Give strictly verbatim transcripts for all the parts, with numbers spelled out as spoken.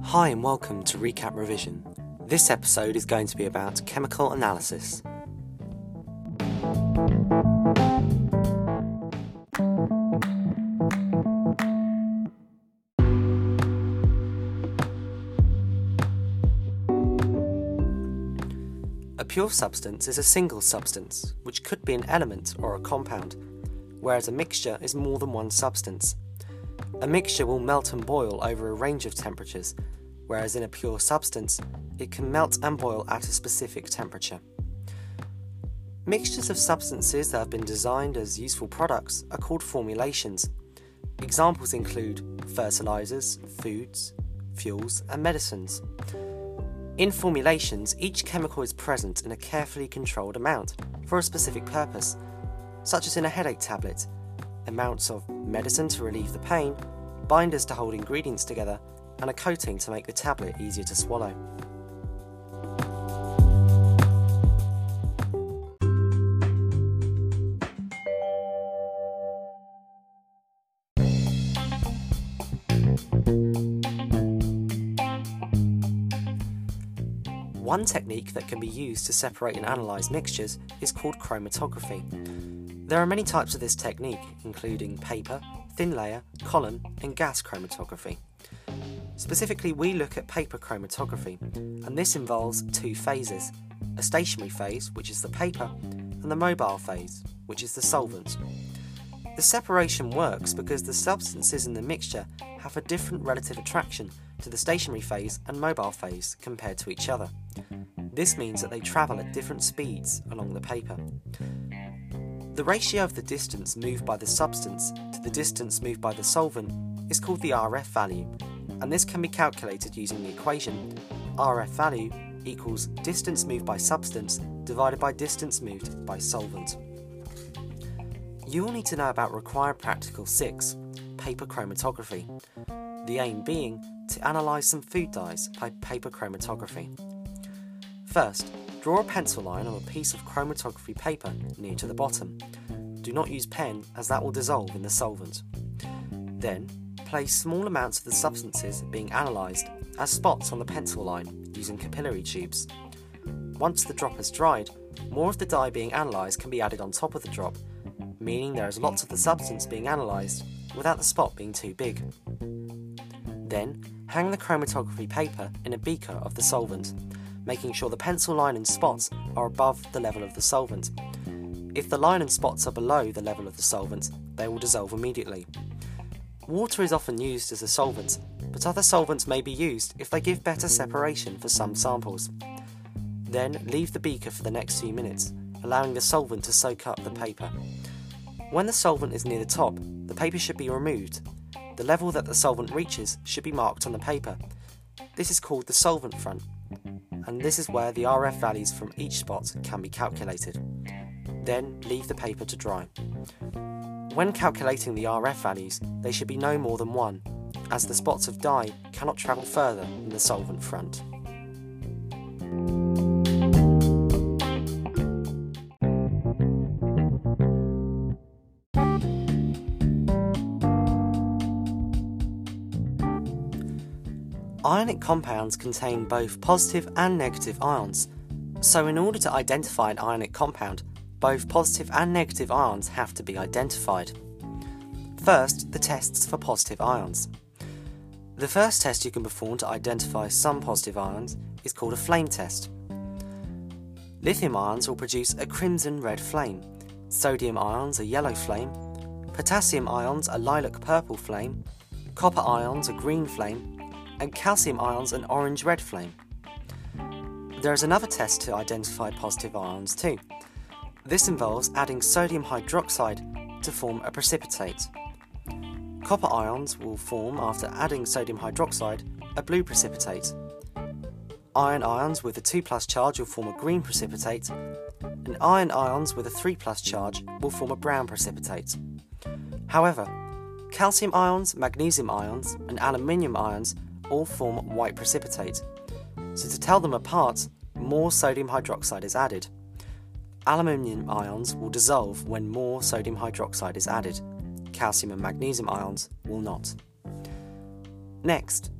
Hi and welcome to Recap Revision. This episode is going to be about chemical analysis. A pure substance is a single substance, which could be an element or a compound, whereas a mixture is more than one substance. A mixture will melt and boil over a range of temperatures, whereas in a pure substance, it can melt and boil at a specific temperature. Mixtures of substances that have been designed as useful products are called formulations. Examples include fertilizers, foods, fuels, and medicines. In formulations, each chemical is present in a carefully controlled amount for a specific purpose, such as in a headache tablet, amounts of medicine to relieve the pain, binders to hold ingredients together, and a coating to make the tablet easier to swallow. One technique that can be used to separate and analyse mixtures is called chromatography. There are many types of this technique, including paper, thin layer, column, and gas chromatography. Specifically, we look at paper chromatography, and this involves two phases: a stationary phase, which is the paper, and the mobile phase, which is the solvent. The separation works because the substances in the mixture have a different relative attraction to the stationary phase and mobile phase compared to each other. This means that they travel at different speeds along the paper. The ratio of the distance moved by the substance to the distance moved by the solvent is called the R F value, and this can be calculated using the equation R F value equals distance moved by substance divided by distance moved by solvent. You will need to know about required practical six, paper chromatography, the aim being to analyse some food dyes by paper chromatography. First, draw a pencil line on a piece of chromatography paper near to the bottom. Do not use pen, as that will dissolve in the solvent. Then, place small amounts of the substances being analysed as spots on the pencil line using capillary tubes. Once the drop has dried, more of the dye being analysed can be added on top of the drop, meaning there is lots of the substance being analysed without the spot being too big. Then, hang the chromatography paper in a beaker of the solvent, making sure the pencil line and spots are above the level of the solvent. If the line and spots are below the level of the solvent, they will dissolve immediately. Water is often used as a solvent, but other solvents may be used if they give better separation for some samples. Then leave the beaker for the next few minutes, allowing the solvent to soak up the paper. When the solvent is near the top, the paper should be removed. The level that the solvent reaches should be marked on the paper. This is called the solvent front, and this is where the R F values from each spot can be calculated. Then leave the paper to dry. When calculating the R F values, they should be no more than one, as the spots of dye cannot travel further than the solvent front. Ionic compounds contain both positive and negative ions, so in order to identify an ionic compound, both positive and negative ions have to be identified. First, the tests for positive ions. The first test you can perform to identify some positive ions is called a flame test. Lithium ions will produce a crimson red flame, sodium ions a yellow flame, potassium ions a lilac purple flame, copper ions a green flame, and calcium ions an orange-red flame. There is another test to identify positive ions too. This involves adding sodium hydroxide to form a precipitate. Copper ions will form after adding sodium hydroxide a blue precipitate. Iron ions with a two plus charge will form a green precipitate, and iron ions with a three plus charge will form a brown precipitate. However, calcium ions, magnesium ions, and aluminium ions all form white precipitate, so to tell them apart, more sodium hydroxide is added. Aluminium ions will dissolve when more sodium hydroxide is added. Calcium and magnesium ions will not. Next,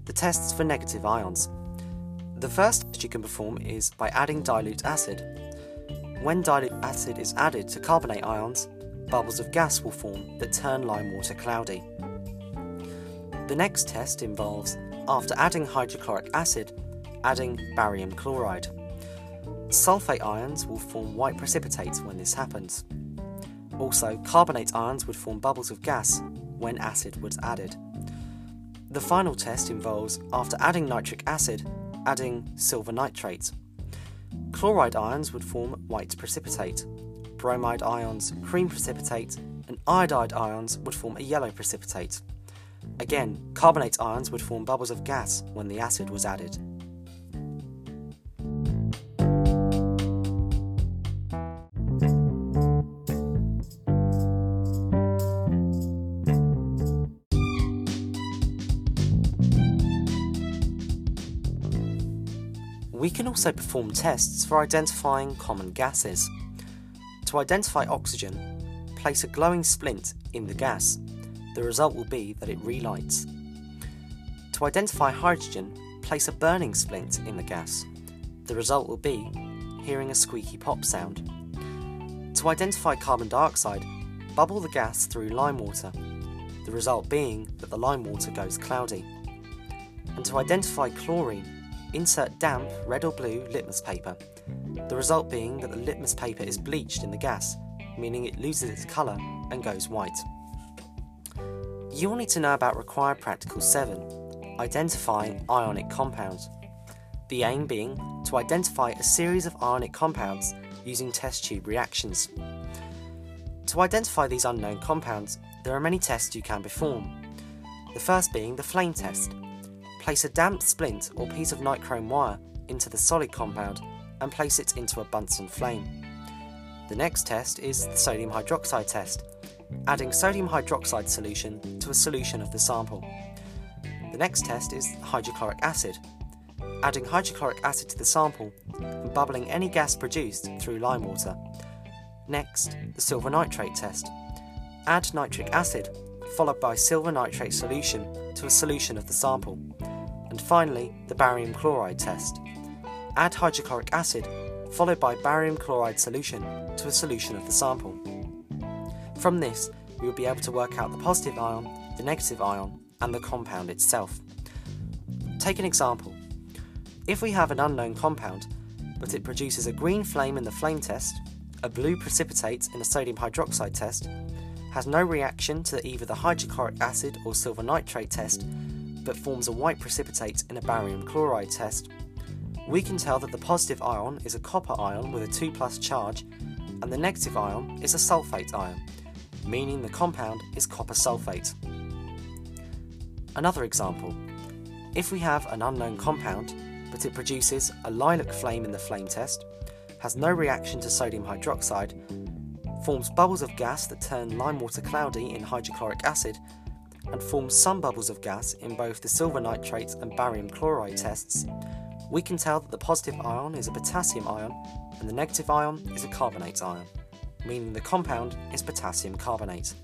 The tests for negative ions. The first test you can perform is by adding dilute acid. When dilute acid is added to carbonate ions, bubbles of gas will form that turn lime water cloudy. The next test involves, after adding hydrochloric acid, adding barium chloride. Sulfate ions will form white precipitates when this happens. Also, carbonate ions would form bubbles of gas when acid was added. The final test involves, after adding nitric acid, adding silver nitrate. Chloride ions would form white precipitate, bromide ions cream precipitate, and iodide ions would form a yellow precipitate. Again, carbonate ions would form bubbles of gas when the acid was added. We can also perform tests for identifying common gases. To identify oxygen, place a glowing splint in the gas. The result will be that it relights. To identify hydrogen, place a burning splint in the gas. The result will be hearing a squeaky pop sound. To identify carbon dioxide, bubble the gas through lime water, the result being that the lime water goes cloudy. And to identify chlorine, insert damp red or blue litmus paper, the result being that the litmus paper is bleached in the gas, meaning it loses its colour and goes white. You will need to know about required practical seven, identify ionic compounds. The aim being to identify a series of ionic compounds using test tube reactions. To identify these unknown compounds, there are many tests you can perform. The first being the flame test. Place a damp splint or piece of nichrome wire into the solid compound and place it into a Bunsen flame. The next test is the sodium hydroxide test, adding sodium hydroxide solution to a solution of the sample. The next test is hydrochloric acid, adding hydrochloric acid to the sample and bubbling any gas produced through lime water. Next, the silver nitrate test. Add nitric acid, followed by silver nitrate solution to a solution of the sample. And finally, the barium chloride test. Add hydrochloric acid, followed by barium chloride solution to a solution of the sample. From this, we will be able to work out the positive ion, the negative ion, and the compound itself. Take an example. If we have an unknown compound, but it produces a green flame in the flame test, a blue precipitate in a sodium hydroxide test, has no reaction to either the hydrochloric acid or silver nitrate test, but forms a white precipitate in a barium chloride test, we can tell that the positive ion is a copper ion with a two plus charge, and the negative ion is a sulfate ion, meaning the compound is copper sulfate. Another example. If we have an unknown compound, but it produces a lilac flame in the flame test, has no reaction to sodium hydroxide, forms bubbles of gas that turn lime water cloudy in hydrochloric acid, and forms some bubbles of gas in both the silver nitrate and barium chloride tests, we can tell that the positive ion is a potassium ion and the negative ion is a carbonate ion, meaning the compound is potassium carbonate.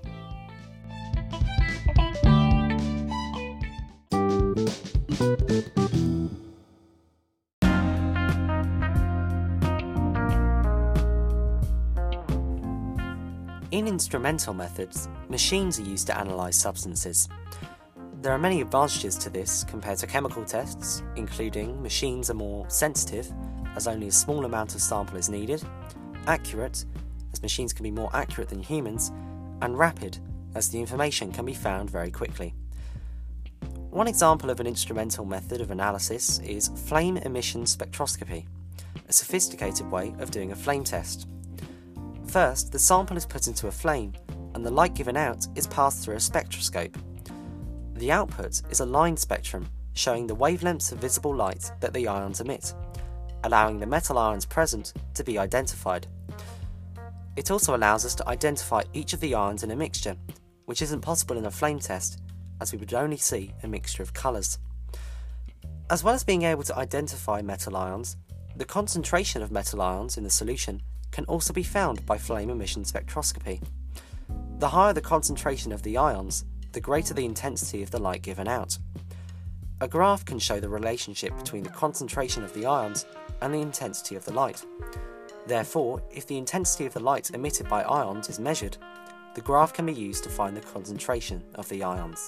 In instrumental methods, machines are used to analyse substances. There are many advantages to this compared to chemical tests, including machines are more sensitive, as only a small amount of sample is needed, accurate, as machines can be more accurate than humans, and rapid, as the information can be found very quickly. One example of an instrumental method of analysis is flame emission spectroscopy, a sophisticated way of doing a flame test. First, the sample is put into a flame, and the light given out is passed through a spectroscope. The output is a line spectrum showing the wavelengths of visible light that the ions emit, allowing the metal ions present to be identified. It also allows us to identify each of the ions in a mixture, which isn't possible in a flame test, as we would only see a mixture of colours. As well as being able to identify metal ions, the concentration of metal ions in the solution can also be found by flame emission spectroscopy. The higher the concentration of the ions, the greater the intensity of the light given out. A graph can show the relationship between the concentration of the ions and the intensity of the light. Therefore, if the intensity of the light emitted by ions is measured, the graph can be used to find the concentration of the ions.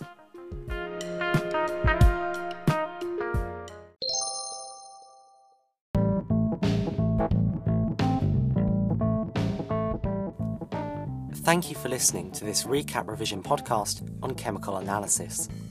Thank you for listening to this recap revision podcast on chemical analysis.